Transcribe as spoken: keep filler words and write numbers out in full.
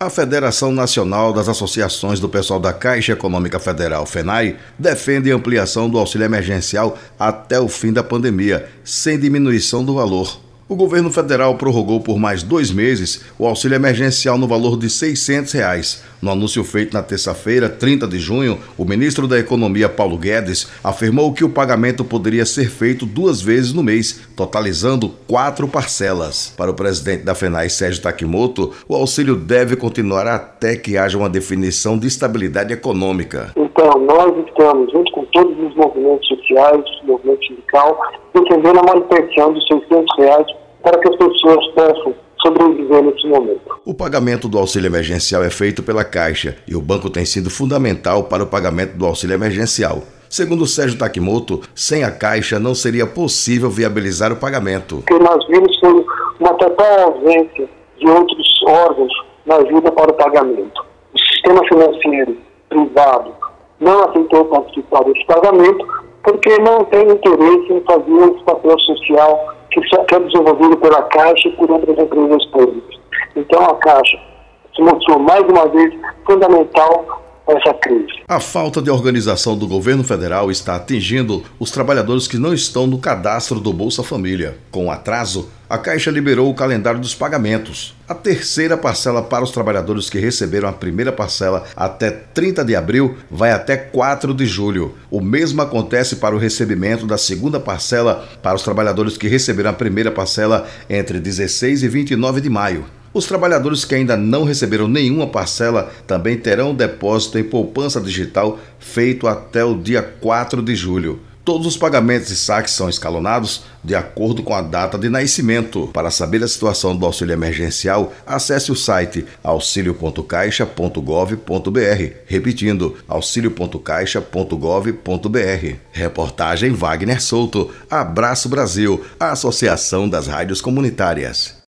A Federação Nacional das Associações do Pessoal da Caixa Econômica Federal, FENAI, defende a ampliação do auxílio emergencial até o fim da pandemia, sem diminuição do valor. O governo federal prorrogou por mais dois meses o auxílio emergencial no valor de seiscentos reais. No anúncio feito na terça-feira, trinta de junho, o ministro da Economia, Paulo Guedes, afirmou que o pagamento poderia ser feito duas vezes no mês, totalizando quatro parcelas. Para o presidente da FENAI, Sérgio Takimoto, o auxílio deve continuar até que haja uma definição de estabilidade econômica. Então, nós estamos, junto com todos os movimentos sociais, o movimento sindical, defendendo a manutenção dos seiscentos reais para que as pessoas possam sobreviver nesse momento. O pagamento do auxílio emergencial é feito pela Caixa e o banco tem sido fundamental para o pagamento do auxílio emergencial. Segundo Sérgio Takimoto, sem a Caixa não seria possível viabilizar o pagamento. O que nós vimos foi uma total ausência de outros órgãos na ajuda para o pagamento. O sistema financeiro privado não aceitou participar desse pagamento porque não tem interesse em fazer esse papel social que só é desenvolvido pela Caixa e por outras empresas públicas. Então a Caixa se mostrou mais uma vez fundamental essa crise. A falta de organização do governo federal está atingindo os trabalhadores que não estão no cadastro do Bolsa Família. Com o atraso, a Caixa liberou o calendário dos pagamentos. A terceira parcela para os trabalhadores que receberam a primeira parcela até trinta de abril vai até quatro de julho. O mesmo acontece para o recebimento da segunda parcela para os trabalhadores que receberam a primeira parcela entre dezesseis e vinte e nove de maio. Os trabalhadores que ainda não receberam nenhuma parcela também terão um depósito em poupança digital feito até o dia quatro de julho. Todos os pagamentos e saques são escalonados de acordo com a data de nascimento. Para saber a situação do auxílio emergencial, acesse o site auxilio ponto caixa ponto gov ponto br. Repetindo, auxilio ponto caixa ponto gov ponto br. Reportagem Wagner Souto. Abraço Brasil, a Associação das Rádios Comunitárias.